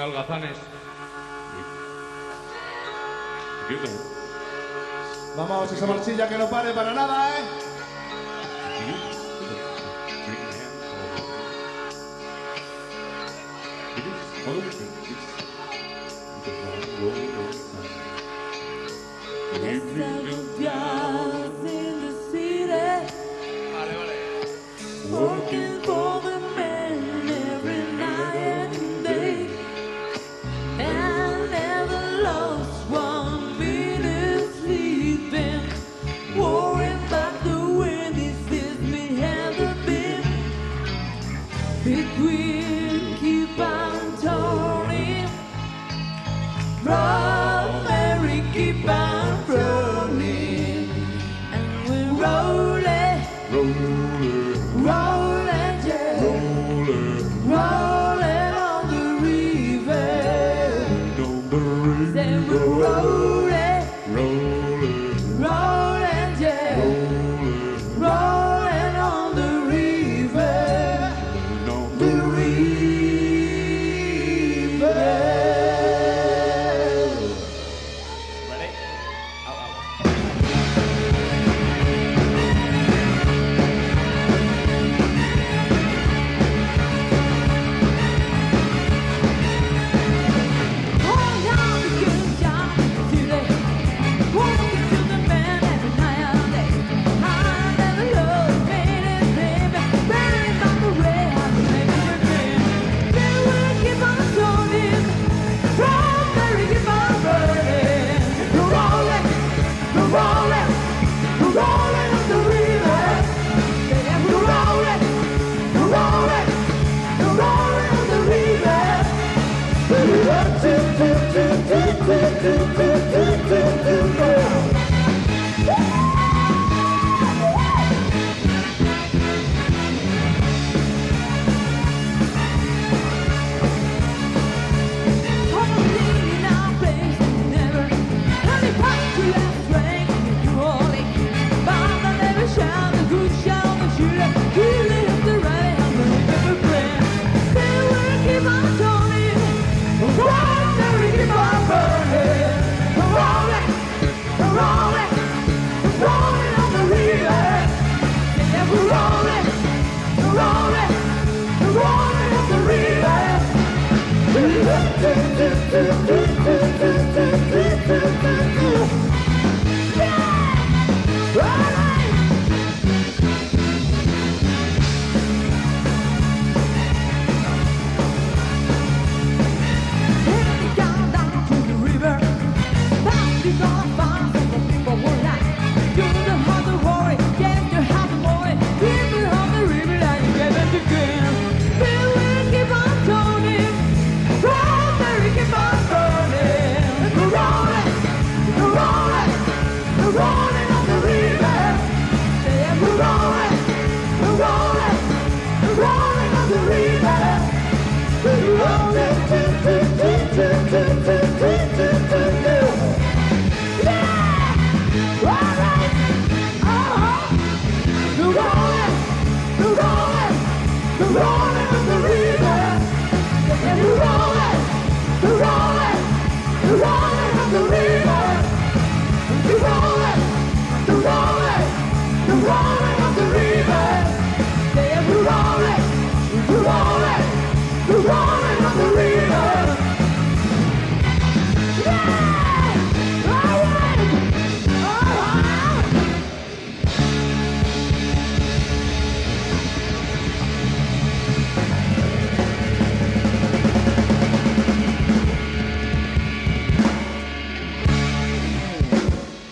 holgazanes. Vamos, esa marchilla que no pare para nada, ¿eh? Working for the man every night and day, and never lost 1 minute sleeping, worrying about the way this is me haven't been. Big wheel keep on turning, Rob Mary keep on running, and we're rolling, rolling, yeah, rolling on the river. Then we're rolling, rolling, yeah, rolling on the river, the river. Ready? Hold on, good job today. Walking to the man every night and day. I never loved anything, better about the way I remember everything. Then we'll keep on turning, from there we keep on burning. We're rolling, we're rolling, we're rolling on the river. Yeah, we're rolling, we're rolling, we're rolling on the river. Rolling, rolling, rolling on the river.